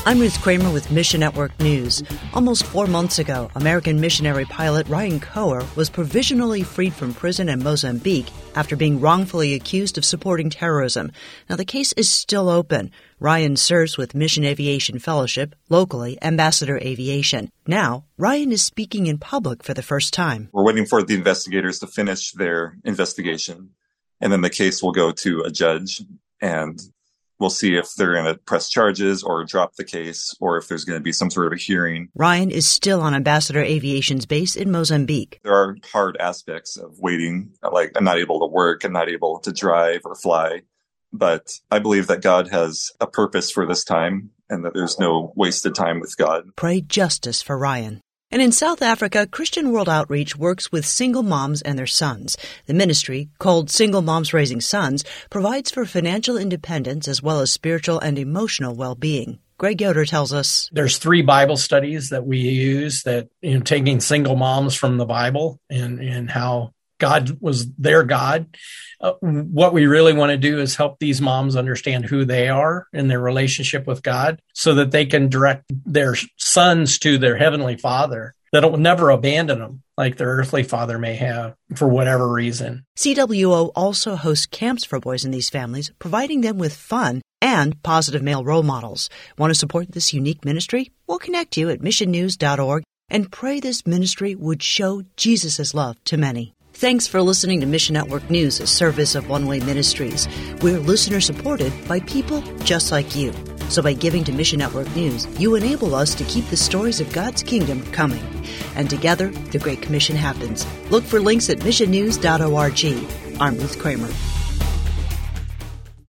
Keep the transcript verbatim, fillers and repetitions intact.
I'm Ruth Kramer with Mission Network News. Almost four months ago, American missionary pilot Ryan Coer was provisionally freed from prison in Mozambique after being wrongfully accused of supporting terrorism. Now, the case is still open. Ryan serves with Mission Aviation Fellowship, locally Ambassador Aviation. Now, Ryan is speaking in public for the first time. We're waiting for the investigators to finish their investigation, and then the case will go to a judge, and we'll see if they're going to press charges or drop the case, or if there's going to be some sort of a hearing. Ryan is still on Ambassador Aviation's base in Mozambique. There are hard aspects of waiting, like I'm not able to work, I'm not able to drive or fly. But I believe that God has a purpose for this time and that there's no wasted time with God. Pray justice for Ryan. And in South Africa, Christian World Outreach works with single moms and their sons. The ministry, called Single Moms Raising Sons, provides for financial independence as well as spiritual and emotional well-being. Greg Yoder tells us there's three Bible studies that we use that, you know, taking single moms from the Bible and, and how God was their God. Uh, what we really want to do is help these moms understand who they are in their relationship with God so that they can direct their sons to their heavenly Father that will never abandon them like their earthly father may have for whatever reason. C W O also hosts camps for boys in these families, providing them with fun and positive male role models. Want to support this unique ministry? We'll connect you at mission news dot org and pray this ministry would show Jesus' love to many. Thanks for listening to Mission Network News, a service of One Way Ministries. We're listener-supported by people just like you. So by giving to Mission Network News, you enable us to keep the stories of God's kingdom coming. And together, the Great Commission happens. Look for links at mission news dot org. I'm Ruth Kramer.